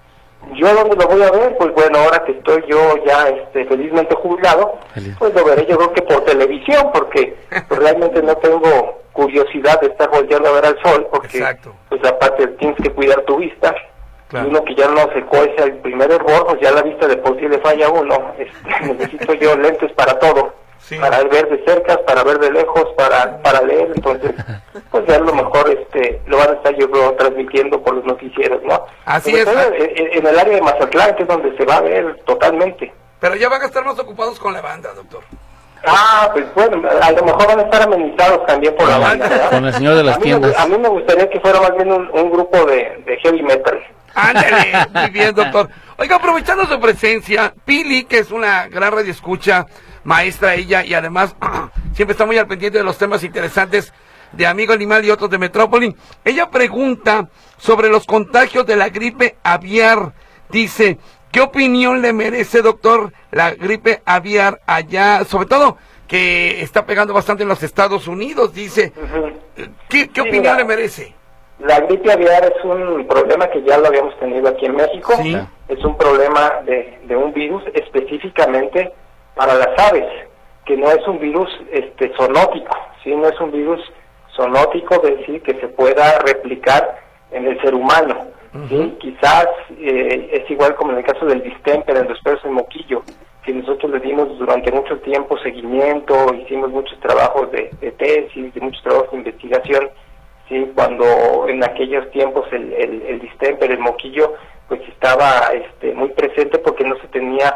Yo dónde lo voy a ver, pues bueno, ahora que estoy yo ya este, felizmente jubilado, Feliz. pues lo veré yo creo que por televisión, porque pues, realmente no tengo curiosidad de estar volteando a ver al sol, porque Exacto. pues aparte tienes que cuidar tu vista, claro. y uno que ya no se cuece el primer error, pues ya la vista de por sí le falla a uno, este, necesito yo lentes para todo, sí. para ver de cerca, para ver de lejos, para para leer, entonces pues ya a lo mejor este lo van a estar yo creo transmitiendo por los noticieros, ¿no? Así es. En, en el área de Mazatlán, que es donde se va a ver totalmente. Pero ya van a estar más ocupados con la banda, doctor. Ah, pues bueno, a lo mejor van a estar amenizados también por la banda, ¿verdad? Con el señor de las a mí, tiendas. A mí me gustaría que fuera más bien un, un grupo de, de heavy metal. Ándale, muy bien, doctor. Oiga, aprovechando su presencia, Pili, que es una gran radioescucha, maestra ella, y además siempre está muy al pendiente de los temas interesantes de Amigo Animal y otros de Metrópoli. Ella pregunta sobre los contagios de la gripe aviar. Dice, ¿qué opinión le merece, doctor, la gripe aviar allá? Sobre todo, que está pegando bastante en los Estados Unidos, dice. Uh-huh. ¿Qué, qué sí, opinión mira, le merece? La gripe aviar es un problema que ya lo habíamos tenido aquí en México. Sí. Es un problema de, de un virus específicamente para las aves, que no es un virus este zoonótico, ¿sí? No es un virus zoonótico, de decir que se pueda replicar en el ser humano, uh-huh. ¿sí? Quizás eh, es igual como en el caso del distemper en los perros en moquillo, que nosotros le dimos durante mucho tiempo seguimiento, hicimos muchos trabajos de, de tesis, de muchos trabajos de investigación, ¿sí? Cuando en aquellos tiempos el, el, el distemper, el moquillo, pues estaba este, muy presente porque no se tenía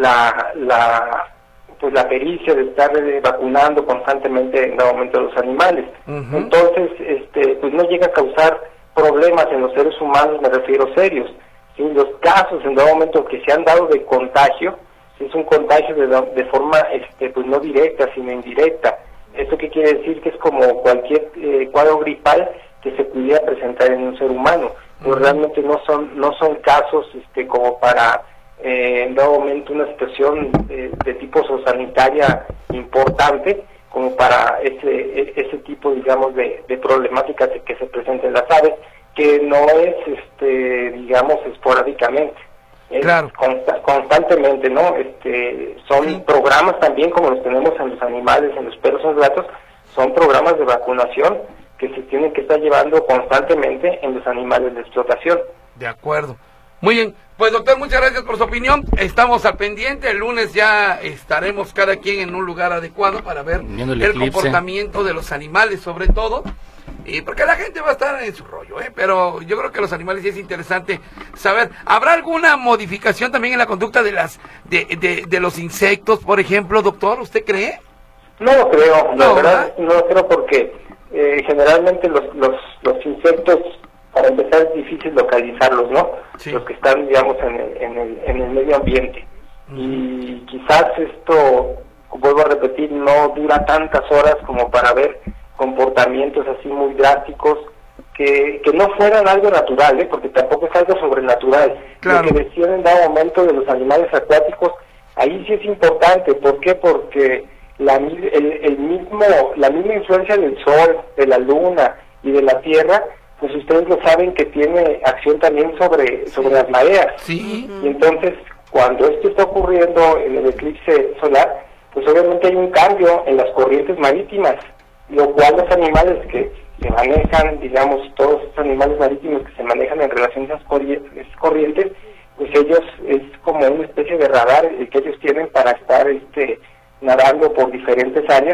la la pues la pericia de estar eh, vacunando constantemente en dado momento a los animales. Uh-huh. Entonces este pues no llega a causar problemas en los seres humanos, me refiero serios. ¿Sí? Los casos en dado momento que se han dado de contagio, es un contagio de, de forma este pues no directa sino indirecta. ¿Esto qué quiere decir? Que es como cualquier eh, cuadro gripal que se pudiera presentar en un ser humano, pero uh-huh. realmente no son no son casos este como para Eh, en dado momento una situación de, de tipo zoosanitaria importante como para ese ese tipo digamos de, de problemáticas que se presentan en las aves, que no es este digamos esporádicamente, es claro. consta, constantemente, ¿no? Este son sí. programas también como los tenemos en los animales, en los perros, en los gatos, son programas de vacunación que se tienen que estar llevando constantemente en los animales de explotación. De acuerdo. Muy bien, pues doctor, muchas gracias por su opinión, estamos al pendiente, el lunes ya estaremos cada quien en un lugar adecuado para ver el, el comportamiento de los animales sobre todo, y porque la gente va a estar en su rollo, ¿eh? Pero yo creo que los animales sí es interesante saber, ¿habrá alguna modificación también en la conducta de las de, de, de los insectos, por ejemplo, doctor, usted cree? No lo creo, la no, verdad, ¿verdad? No lo creo porque eh, generalmente los, los, los insectos, para empezar, es difícil localizarlos, ¿no? Sí. Los que están, digamos, en el, en el, en el medio ambiente. Uh-huh. Y quizás esto, vuelvo a repetir, no dura tantas horas como para ver comportamientos así muy drásticos, que, que no fueran algo natural, ¿eh? Porque tampoco es algo sobrenatural. Claro. Lo que decían en dado momento de los animales acuáticos, ahí sí es importante. ¿Por qué? Porque la, el, el mismo, la misma influencia del sol, de la luna y de la tierra, pues ustedes lo saben que tiene acción también sobre sobre las mareas. Sí. Y entonces, cuando esto está ocurriendo en el eclipse solar, pues obviamente hay un cambio en las corrientes marítimas, lo cual los animales que se manejan, digamos, todos estos animales marítimos que se manejan en relación a esas corrientes, pues ellos es como una especie de radar el que ellos tienen para estar este nadando por diferentes áreas,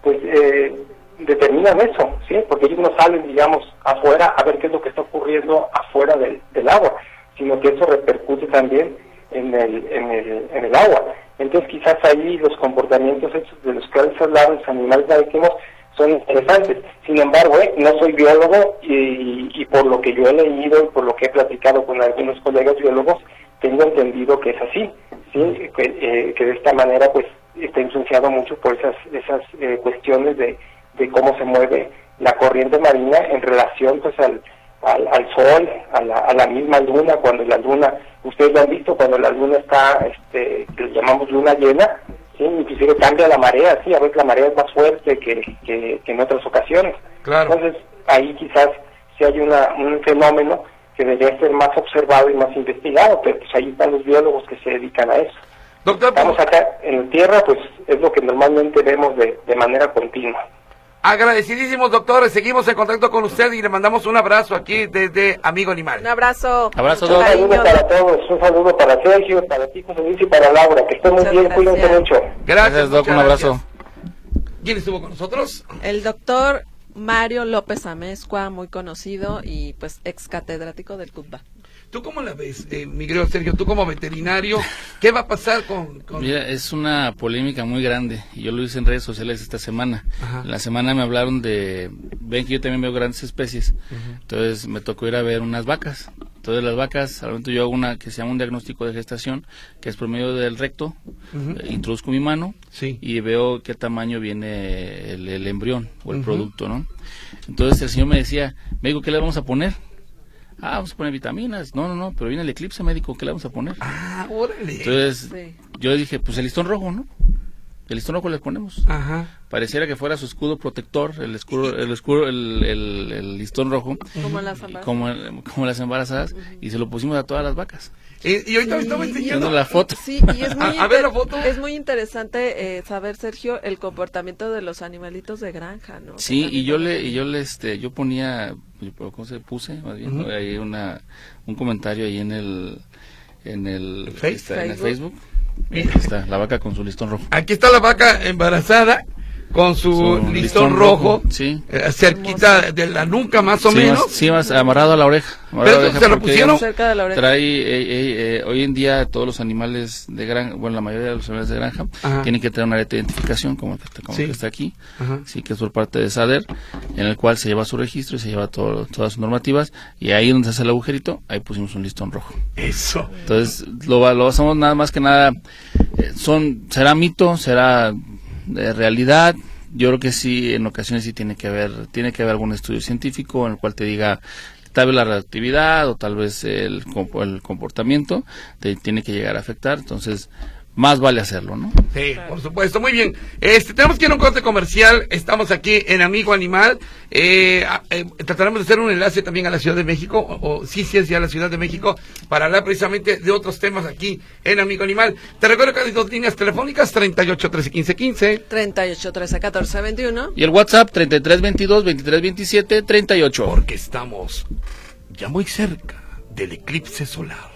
pues eh, determinan eso, ¿sí? Porque ellos no salen, digamos, afuera a ver qué es lo que está ocurriendo afuera del, del agua, sino que eso repercute también en el, en el, en el agua. Entonces quizás ahí los comportamientos hechos de los que hablaron los animales marítimos son interesantes. Sin embargo, eh, no soy biólogo y, y por lo que yo he leído y por lo que he platicado con algunos colegas biólogos, tengo entendido que es así, ¿sí? Que, eh, que de esta manera pues está influenciado mucho por esas esas eh, cuestiones de, de cómo se mueve la corriente marina en relación pues al, al, al sol, a la, a la misma luna. Cuando la luna, ustedes lo han visto, cuando la luna está, este, que le llamamos luna llena, ¿sí? Inclusive cambia la marea, sí, a veces la marea es más fuerte que, que, que en otras ocasiones. Claro. Entonces ahí quizás sí hay una, un fenómeno que debería ser más observado y más investigado, pero pues ahí están los biólogos que se dedican a eso. Doctor, Estamos acá en la tierra, pues es lo que normalmente vemos de, de manera continua. agradecidísimos, doctores, seguimos en contacto con usted y le mandamos un abrazo aquí desde Amigo Animal. Un abrazo. Abrazo, Mucho Un saludo cariño. para todos, un saludo para Sergio, para ti, José Luis, y para Laura, que estén muy Muchas bien, gracias. cuídense mucho. Gracias, Gracias, Doc, muchas un abrazo. gracias. ¿Quién estuvo con nosotros? El doctor Mario López Amezcua, muy conocido y pues ex catedrático del C U T B A. ¿Tú cómo la ves, eh, mi querido Sergio? Tú como veterinario, ¿qué va a pasar con...? con... Mira, es una polémica muy grande. Y yo lo hice en redes sociales esta semana. Ajá. La semana me hablaron de... Ven que yo también veo grandes especies. Uh-huh. Entonces me tocó ir a ver unas vacas. Entonces las vacas, al momento yo hago una que se llama un diagnóstico de gestación, que es por medio del recto. Uh-huh. eh, introduzco mi mano Sí. y veo qué tamaño viene el, el embrión o el Uh-huh. producto, ¿no? Entonces el señor me decía, médico, ¿qué le vamos a poner? Ah, vamos a poner vitaminas. No, no, no, pero viene el eclipse, médico, ¿qué le vamos a poner? Ah, órale. Entonces, Sí. yo dije, pues el listón rojo, ¿no? El listón rojo le ponemos. Ajá. Pareciera que fuera su escudo protector, el escudo, el escudo, el, el, el listón rojo, Como las embarazadas. como, como las embarazadas, y se lo pusimos a todas las vacas. Eh, y ahorita me estaba Sí, enseñando... Viendo la foto. Sí, y es muy, A- a ver la inter- foto. es muy interesante eh, saber, Sergio, el comportamiento de los animalitos de granja, ¿no? Sí, Que y yo también- le, y yo le, este, yo ponía, ¿cómo se puse? Más bien, Ujú. ahí una, un comentario ahí en el, en el, Face- está en el Facebook. Facebook. Mira. Ahí está, la vaca con su listón rojo. Aquí está la vaca embarazada con su, Su listón, listón rojo, rojo, sí. eh, cerquita de la nuca más o Sí, menos. más- sí, más amarrado a la oreja. amarrado a Pero la oreja se lo porque pusieron cerca de la oreja. Trae, eh, eh, eh, hoy en día todos los animales de granja, bueno, la mayoría de los animales de granja Ajá. tienen que tener una arete de identificación como el que está, como Sí. el que está aquí, Ajá. sí, que es por parte de SADER, en el cual se lleva su registro y se lleva todo, todas sus normativas, y ahí donde se hace el agujerito, ahí pusimos un listón rojo. Eso. Entonces, lo, va- lo basamos nada más que nada, eh, son, será mito, será eh, realidad. Yo creo que sí, en ocasiones sí tiene que haber, tiene que haber algún estudio científico en el cual te diga tal vez la reactividad o tal vez el, comp- el comportamiento te tiene que llegar a afectar, entonces más vale hacerlo, ¿no? Sí, por supuesto, muy bien. Este, tenemos que ir a un corte comercial, estamos aquí en Amigo Animal, eh, a- eh, trataremos de hacer un enlace también a la Ciudad de México, o, o sí, sí, es ya la Ciudad de México, para hablar precisamente de otros temas aquí en Amigo Animal. Te recuerdo que hay dos líneas telefónicas, treinta y ocho, trece, quince, quince. treinta y ocho, trece, catorce, veintiuno. Y el WhatsApp treinta y tres veintidós veintitrés veintisiete treinta y ocho. Porque estamos ya muy cerca del eclipse solar.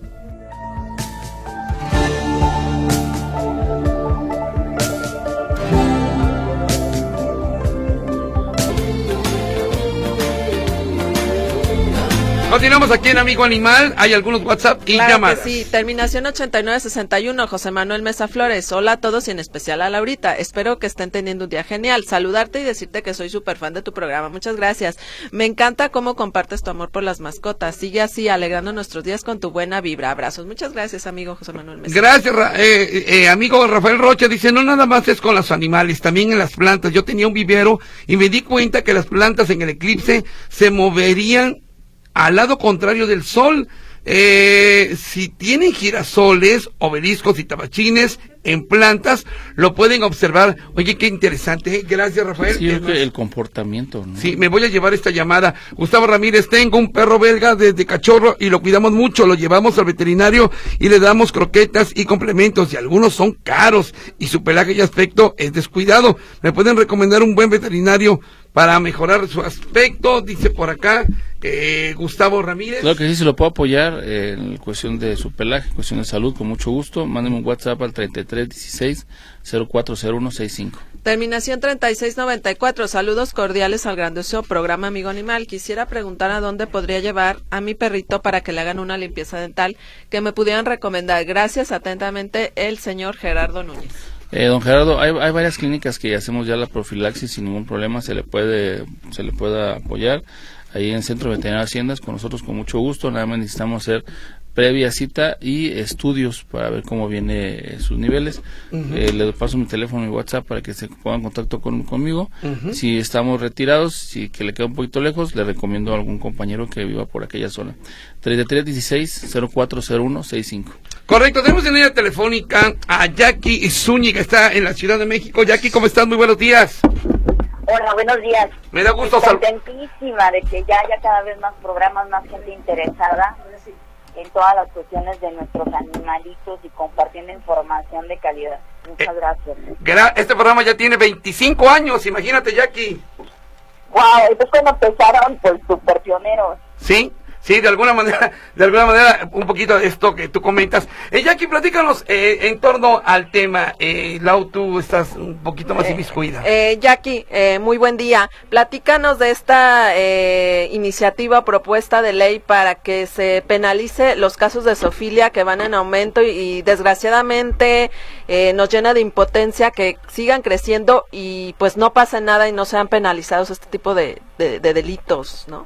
Continuamos aquí en Amigo Animal, hay algunos WhatsApp y Claro llamadas. que sí, terminación ochenta y nueve sesenta y uno, José Manuel Mesa Flores. Hola a todos y en especial a Laurita. Espero que estén teniendo un día genial. Saludarte y decirte que soy súper fan de tu programa. Muchas gracias. Me encanta cómo compartes tu amor por las mascotas. Sigue así, alegrando nuestros días con tu buena vibra. Abrazos. Muchas gracias, amigo José Manuel Mesa. Gracias, Ra- eh, eh, amigo Rafael Rocha, dice, no nada más es con los animales, también en las plantas. Yo tenía un vivero y me di cuenta que las plantas en el eclipse se moverían al lado contrario del sol. Eh, si tienen girasoles, obeliscos y tabachines en plantas, lo pueden observar. Oye, qué interesante, ¿eh? Gracias, Rafael. Sí, yo Es creo que más, el comportamiento, ¿no? sí, me voy a llevar esta llamada. Gustavo Ramírez, tengo un perro belga desde cachorro y lo cuidamos mucho, lo llevamos al veterinario y le damos croquetas y complementos y algunos son caros y su pelaje y aspecto es descuidado. ¿Me pueden recomendar un buen veterinario para mejorar su aspecto? Dice por acá eh, Gustavo Ramírez. Claro que sí, se lo puedo apoyar eh, en cuestión de su pelaje, cuestión de salud, con mucho gusto. Mándeme un WhatsApp al treinta y tres dieciséis cero cuatro cero uno sesenta y cinco. Terminación treinta y seis noventa y cuatro. Saludos cordiales al grandioso programa Amigo Animal. Quisiera preguntar a dónde podría llevar a mi perrito para que le hagan una limpieza dental que me pudieran recomendar. Gracias, atentamente, el señor Gerardo Núñez. Eh, don Gerardo, hay, hay varias clínicas que hacemos ya la profilaxis sin ningún problema, se le puede se le puede apoyar ahí en el Centro Veterinario de Haciendas, con nosotros con mucho gusto. Nada más necesitamos hacer previa cita y estudios para ver cómo viene sus niveles. Uh-huh. eh, le paso mi teléfono y WhatsApp para que se ponga en contacto con, conmigo. Uh-huh. Si estamos retirados, si que le queda un poquito lejos, le recomiendo a algún compañero que viva por aquella zona. treinta y tres dieciséis cero cuatro cero uno sesenta y cinco. Correcto, tenemos en línea telefónica a Jackie Zúñiga, que está en la Ciudad de México. Jackie, ¿cómo estás? Muy buenos días. Hola, buenos días. Me da gusto saludar. Contentísima de que ya haya cada vez más programas, más gente interesada en todas las cuestiones de nuestros animalitos y compartiendo información de calidad. Muchas eh, gracias. Gra- este programa ya tiene veinticinco años, imagínate, Jackie. Wow, entonces cuando empezaron, pues súper pioneros. Sí. Sí, de alguna manera, de alguna manera, un poquito de esto que tú comentas. Eh, Jackie, platícanos eh, en torno al tema. Eh, Lau, tú estás un poquito más inmiscuida. Eh, eh, Jackie, eh, muy buen día. Platícanos de esta eh, iniciativa, propuesta de ley para que se penalice los casos de zoofilia que van en aumento y, y desgraciadamente eh, nos llena de impotencia que sigan creciendo y pues no pase nada y no sean penalizados este tipo de, de, de delitos, ¿no?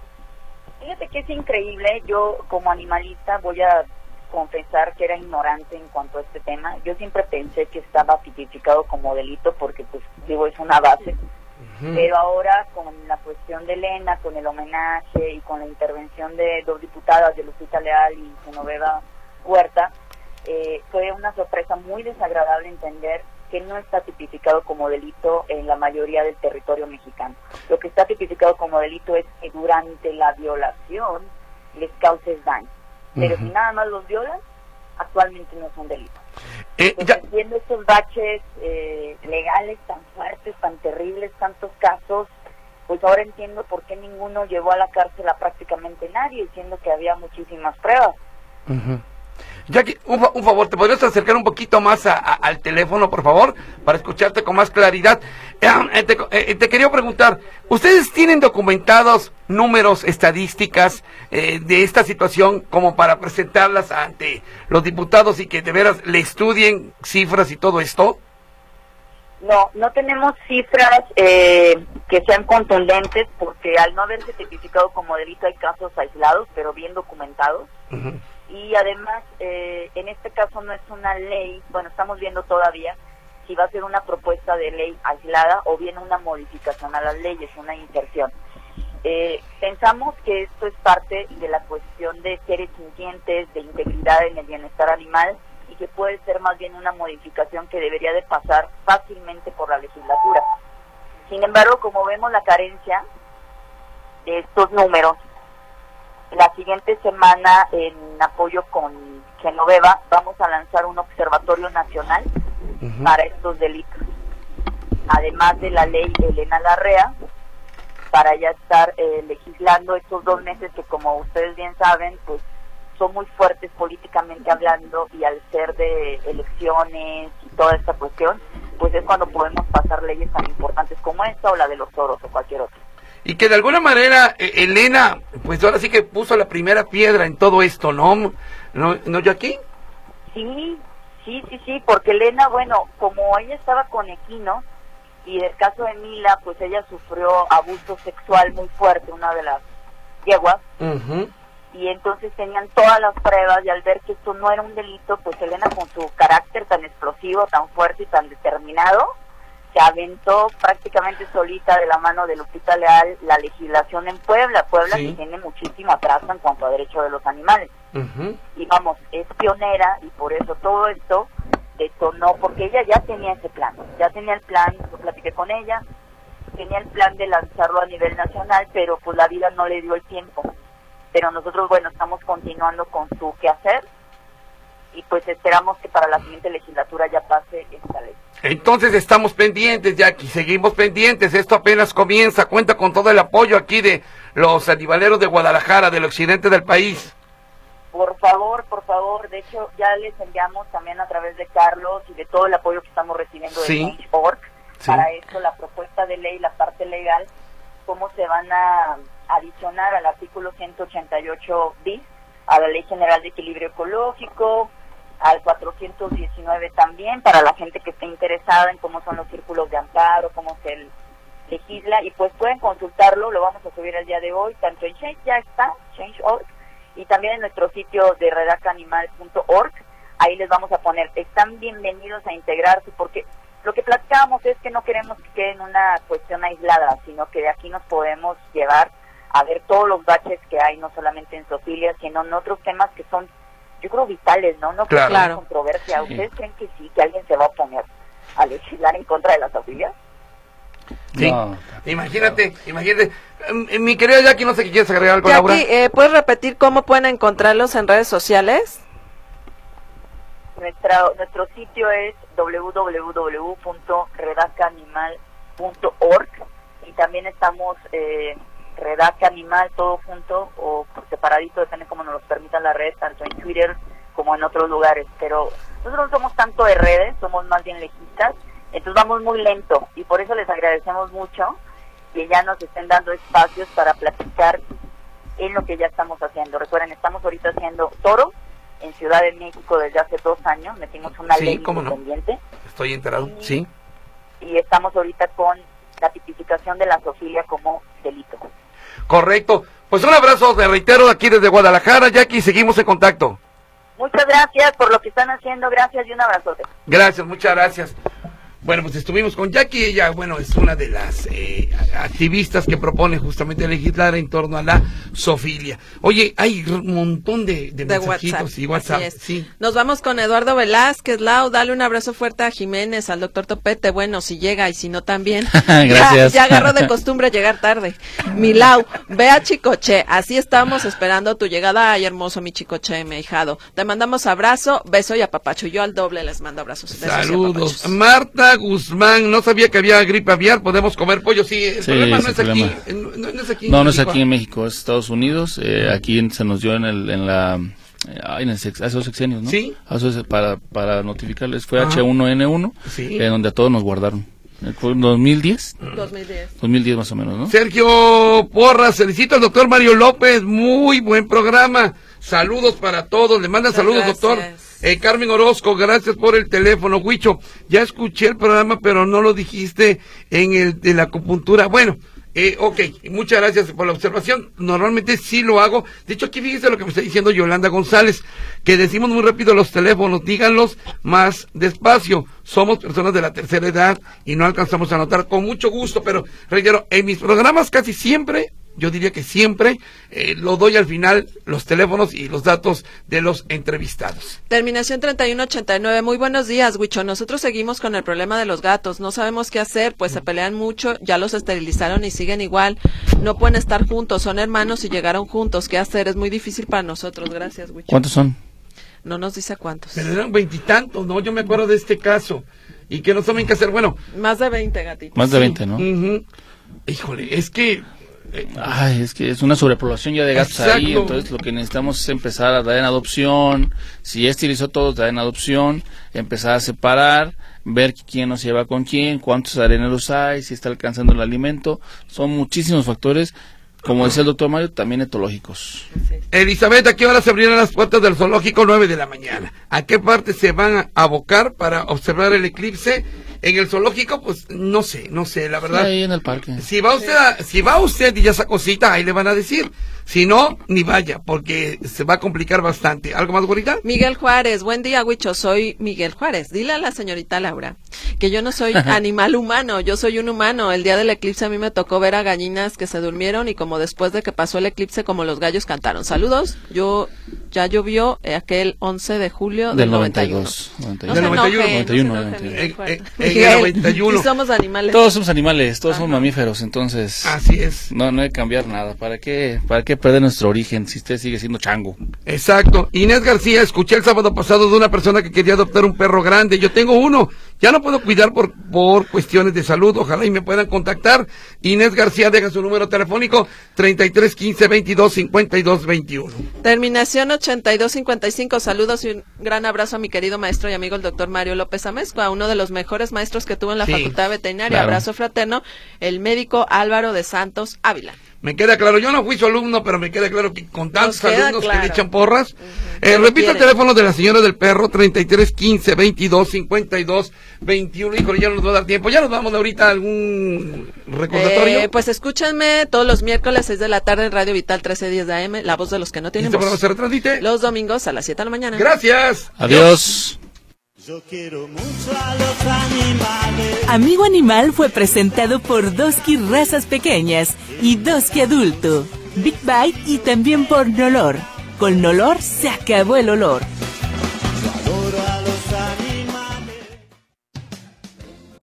Fíjate que es increíble, yo como animalista voy a confesar que era ignorante en cuanto a este tema. Yo siempre pensé que estaba tipificado como delito porque, pues, digo, es una base. Uh-huh. Pero ahora con la cuestión de Elena, con el homenaje y con la intervención de dos diputadas, de Lupita Leal y Genoveva Huerta, eh, fue una sorpresa muy desagradable entender que no está tipificado como delito en la mayoría del territorio mexicano. Lo que está tipificado como delito es que durante la violación les causes daño. Pero uh-huh. si nada más los violan, actualmente no son delitos. Eh, Entonces, ya... viendo estos baches eh, legales tan fuertes, tan terribles, tantos casos, pues ahora entiendo por qué ninguno llevó a la cárcel a prácticamente nadie, diciendo que había muchísimas pruebas. Uh-huh. Jackie, un, un favor, ¿te podrías acercar un poquito más a, a, al teléfono, por favor, para escucharte con más claridad? Eh, te, eh, te quería preguntar, ¿ustedes tienen documentados números, estadísticas eh, de esta situación como para presentarlas ante los diputados y que de veras le estudien cifras y todo esto? No, no tenemos cifras eh, que sean contundentes porque al no haberse tipificado como delito hay casos aislados, pero bien documentados. Uh-huh. Y además, eh, en este caso no es una ley, bueno, estamos viendo todavía si va a ser una propuesta de ley aislada o bien una modificación a las leyes, una inserción. Eh, pensamos que esto es parte de la cuestión de seres sintientes, de integridad en el bienestar animal y que puede ser más bien una modificación que debería de pasar fácilmente por la legislatura. Sin embargo, como vemos la carencia de estos números, la siguiente semana, en apoyo con Genoveva, vamos a lanzar un observatorio nacional uh-huh. para estos delitos. Además de la ley Elena Larrea, para ya estar eh, legislando estos dos meses que, como ustedes bien saben, pues son muy fuertes políticamente hablando y al ser de elecciones y toda esta cuestión, pues es cuando podemos pasar leyes tan importantes como esta o la de los toros o cualquier otra. Y que de alguna manera eh, Elena, pues ahora sí que puso la primera piedra en todo esto, ¿no? ¿No, no Jackie? Sí, sí, sí, sí, porque Elena, bueno, como ella estaba con equinos, y del caso de Mila, pues ella sufrió abuso sexual muy fuerte, una de las yeguas, uh-huh. y entonces tenían todas las pruebas, y al ver que esto no era un delito, pues Elena con su carácter tan explosivo, tan fuerte y tan determinado, se aventó prácticamente solita de la mano de Lupita Leal la legislación en Puebla, Puebla sí. que tiene muchísimo atraso en cuanto a derechos de los animales. Uh-huh. Y vamos, es pionera y por eso todo esto detonó, porque ella ya tenía ese plan, ya tenía el plan, lo platiqué con ella, tenía el plan de lanzarlo a nivel nacional, pero pues la vida no le dio el tiempo. Pero nosotros, bueno, estamos continuando con su quehacer y pues esperamos que para la siguiente legislatura ya pase esta ley. Entonces estamos pendientes, Jackie, seguimos pendientes, esto apenas comienza, cuenta con todo el apoyo aquí de los animaleros de Guadalajara, del occidente del país. Por favor, por favor, de hecho ya les enviamos también a través de Carlos y de todo el apoyo que estamos recibiendo de sí. Change punto org, sí. Para esto la propuesta de ley, la parte legal, cómo se van a adicionar al artículo ciento ochenta y ocho bis a la Ley General de Equilibrio Ecológico, al cuatrocientos diecinueve también, para la gente que esté interesada en cómo son los círculos de amparo, cómo se legisla, y pues pueden consultarlo, lo vamos a subir el día de hoy, tanto en Change, ya está, change punto org, y también en nuestro sitio de redaca animal punto org, ahí les vamos a poner, están bienvenidos a integrarse, porque lo que platicábamos es que no queremos que quede en una cuestión aislada, sino que de aquí nos podemos llevar a ver todos los baches que hay, no solamente en zoofilia, sino en otros temas que son, yo creo, vitales, ¿no? No creo claro. que haya controversia. ¿Ustedes sí. creen que sí, que alguien se va a oponer a legislar en contra de la zoofilia? Sí, no. imagínate, imagínate. Eh, mi querida Jackie, no sé qué quieres agregar algo, Laura. Jackie, eh, ¿puedes repetir cómo pueden encontrarlos en redes sociales? Nuestra, nuestro sitio es doble u doble u doble u punto redaca animal punto org y también estamos... Eh, Redaca Animal, todo junto o separadito, depende cómo nos lo permitan las redes, tanto en Twitter como en otros lugares, pero nosotros no somos tanto de redes, somos más bien lejistas, entonces vamos muy lento y por eso les agradecemos mucho que ya nos estén dando espacios para platicar en lo que ya estamos haciendo. Recuerden, estamos ahorita haciendo toro en Ciudad de México desde hace dos años, metimos una sí, ley ¿cómo independiente. No? Estoy enterado, y, sí. Y estamos ahorita con la tipificación de la zoofilia como delito. Correcto. Pues un abrazo, te reitero, aquí desde Guadalajara, Jackie, seguimos en contacto. Muchas gracias por lo que están haciendo, gracias y un abrazote. Gracias, muchas gracias. Bueno, pues estuvimos con Jackie, ella, bueno, es una de las eh, activistas que propone justamente legislar en torno a la zoofilia. Oye, hay un montón de, de, de mensajitos WhatsApp. y WhatsApp. Sí. Nos vamos con Eduardo Velázquez. Lau, dale un abrazo fuerte a Jiménez, al doctor Topete, bueno, si llega y si no también. Gracias. Ya, ya agarró de costumbre llegar tarde. Mi Lau, ve a Chicoche, así estamos esperando tu llegada. Ay, hermoso mi Chicoche, mi ahijado. Te mandamos abrazo, beso y apapacho. Yo al doble les mando abrazos. Besos Saludos. Marta Guzmán, no sabía que había gripe aviar, podemos comer pollo, sí, el sí, problema no es problema. aquí, no, no es aquí. No, no es aquí en México, es Estados Unidos, eh, aquí en, se nos dio en el, en la, eh, en el sex, hace dos sexenios, ¿no? Sí. Hace, para, para notificarles, fue Ajá. H uno N uno, sí. eh, donde a todos nos guardaron. ¿Fue en dos mil diez? dos mil diez. dos mil diez más o menos, ¿no? Sergio Porras, felicito al doctor Mario López, muy buen programa, saludos para todos, le mandan Muchas saludos, gracias. doctor. Eh, Carmen Orozco, gracias por el teléfono. Huicho, ya escuché el programa, pero no lo dijiste en el de la acupuntura. Bueno, eh, ok, muchas gracias por la observación. Normalmente sí lo hago. De hecho, aquí fíjese lo que me está diciendo Yolanda González, que decimos muy rápido los teléfonos, díganlos más despacio. Somos personas de la tercera edad y no alcanzamos a notar con mucho gusto, pero reitero, en mis programas casi siempre, yo diría que siempre, eh, lo doy al final, los teléfonos y los datos de los entrevistados. Terminación treinta y uno ochenta y nueve. Muy buenos días, Huicho. Nosotros seguimos con el problema de los gatos. No sabemos qué hacer, pues se pelean mucho, ya los esterilizaron y siguen igual. No pueden estar juntos, son hermanos y llegaron juntos. ¿Qué hacer? Es muy difícil para nosotros. Gracias, Huicho. ¿Cuántos son? No nos dice cuántos. Pero eran veintitantos, ¿no? Yo me acuerdo de este caso. Y que no saben qué hacer. Bueno. Más de veinte gatitos. Más de veinte, ¿no? Uh-huh. Híjole, es que... Ay, es que es una sobrepoblación ya de gatos Exacto. ahí, entonces lo que necesitamos es empezar a dar en adopción, si ya esterilizó todos, dar en adopción, empezar a separar, ver quién nos lleva con quién, cuántos areneros hay, si está alcanzando el alimento, son muchísimos factores, como decía el doctor Mario, también etológicos. Elizabeth, ¿a qué hora se abrirán las puertas del zoológico? nueve de la mañana. ¿A qué parte se van a abocar para observar el eclipse? En el zoológico, pues no sé, no sé, la verdad. Sí, ahí en el parque. Si va usted, a, si va usted y ya esa cosita, ahí le van a decir. Si no, ni vaya, porque se va a complicar bastante. ¿Algo más, güerita? Miguel Juárez, buen día, Huicho, soy Miguel Juárez. Dile a la señorita Laura que yo no soy animal humano, yo soy un humano. El día del eclipse a mí me tocó ver a gallinas que se durmieron y como después de que pasó el eclipse, como los gallos cantaron. Saludos, yo ya llovió aquel once de julio del, del noventa y uno. noventa y dos. No Del se noventa y uno. enoje, noventa y uno, no se noventa y uno. enoje, Miguel En, Juárez. en- en Miguel, el noventa y uno. y somos animales. Todos somos animales, todos Ajá. somos mamíferos, entonces Así es. no, no hay que cambiar nada. ¿Para qué, para qué perder nuestro origen si usted sigue siendo chango? Exacto. Inés García, escuché el sábado pasado de una persona que quería adoptar un perro grande. Yo tengo uno. Ya no puedo cuidar por, por cuestiones de salud, ojalá y me puedan contactar. Inés García, deja su número telefónico, treinta y tres quince veintidós cincuenta y dos veintiuno. Terminación ochenta y dos cincuenta y cinco, saludos y un gran abrazo a mi querido maestro y amigo el doctor Mario López Amezcua, uno de los mejores maestros que tuvo en la Sí, Facultad Veterinaria. claro. Abrazo fraterno, el médico Álvaro de Santos Ávila. Me queda claro, yo no fui su alumno, pero me queda claro que con tantos Nos queda alumnos claro. que le echan porras. Uh-huh. Eh, Que lo repito el quieren. teléfono de la señora del perro, treinta y tres quince veintidós cincuenta y dos veintiuno. Híjole, ya no nos va a dar tiempo. Ya nos vamos ahorita a algún recordatorio. Eh, pues escúchenme todos los miércoles seis de la tarde en Radio Vital trece diez de A M, la voz de los que no tienen Este programa voz. se retransmite. Los domingos a las siete de la mañana. Gracias. Adiós. Yo quiero mucho a los animales. Amigo Animal fue presentado por Doski Razas Pequeñas y Doski Adulto, Big Bite y también por Nolor. Con Nolor se acabó el olor. Yo